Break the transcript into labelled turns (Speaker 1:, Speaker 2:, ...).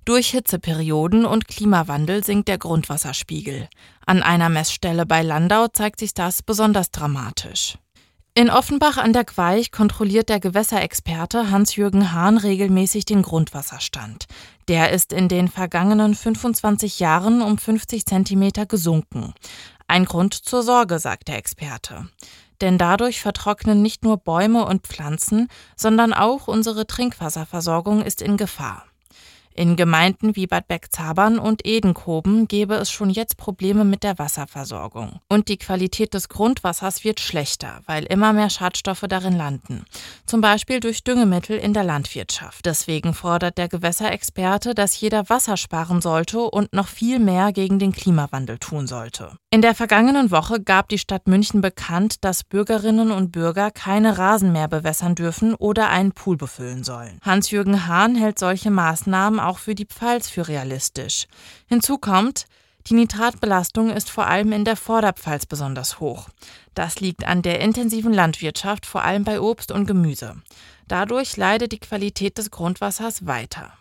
Speaker 1: Durch Hitzeperioden und Klimawandel sinkt der Grundwasserspiegel. An einer Messstelle bei Landau zeigt sich das besonders dramatisch. In Offenbach an der Queich kontrolliert der Gewässerexperte Hans-Jürgen Hahn regelmäßig den Grundwasserstand. Der ist in den vergangenen 25 Jahren um 50 Zentimeter gesunken. Ein Grund zur Sorge, sagt der Experte. Denn dadurch vertrocknen nicht nur Bäume und Pflanzen, sondern auch unsere Trinkwasserversorgung ist in Gefahr. In Gemeinden wie Bad Bergzabern und Edenkoben gäbe es schon jetzt Probleme mit der Wasserversorgung. Und die Qualität des Grundwassers wird schlechter, weil immer mehr Schadstoffe darin landen. Zum Beispiel durch Düngemittel in der Landwirtschaft. Deswegen fordert der Gewässerexperte, dass jeder Wasser sparen sollte und noch viel mehr gegen den Klimawandel tun sollte. In der vergangenen Woche gab die Stadt München bekannt, dass Bürgerinnen und Bürger keine Rasen mehr bewässern dürfen oder einen Pool befüllen sollen. Hans-Jürgen Hahn hält solche Maßnahmen auch für die Pfalz für realistisch. Hinzu kommt, die Nitratbelastung ist vor allem in der Vorderpfalz besonders hoch. Das liegt an der intensiven Landwirtschaft, vor allem bei Obst und Gemüse. Dadurch leidet die Qualität des Grundwassers weiter.